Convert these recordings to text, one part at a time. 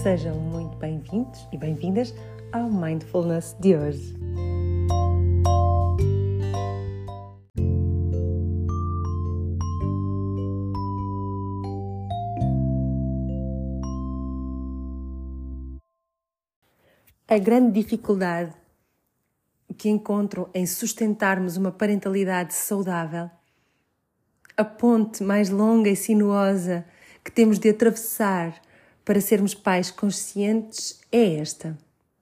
Sejam muito bem-vindos e bem-vindas ao Mindfulness de hoje. A grande dificuldade que encontro em sustentarmos uma parentalidade saudável, a ponte mais longa e sinuosa que temos de atravessar para sermos pais conscientes é esta.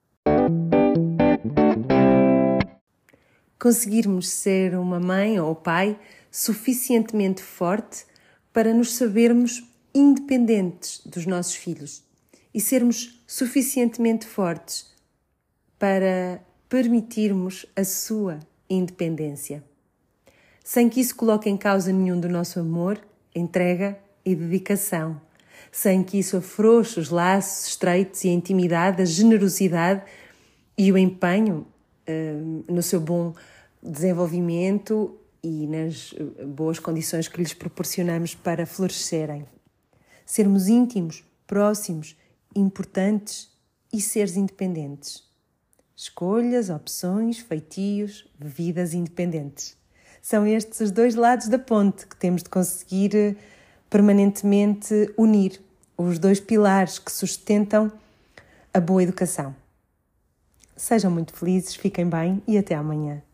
Conseguirmos ser uma mãe ou pai suficientemente forte para nos sabermos independentes dos nossos filhos e sermos suficientemente fortes para permitirmos a sua independência, sem que isso coloque em causa nenhum do nosso amor, entrega e dedicação, sem que isso afrouxe os laços estreitos e a intimidade, a generosidade e o empenho no seu bom desenvolvimento e nas boas condições que lhes proporcionamos para florescerem. Sermos íntimos, próximos, importantes e seres independentes. Escolhas, opções, feitios, vidas independentes. São estes os dois lados da ponte que temos de conseguir permanentemente unir, os dois pilares que sustentam a boa educação. Sejam muito felizes, fiquem bem e até amanhã.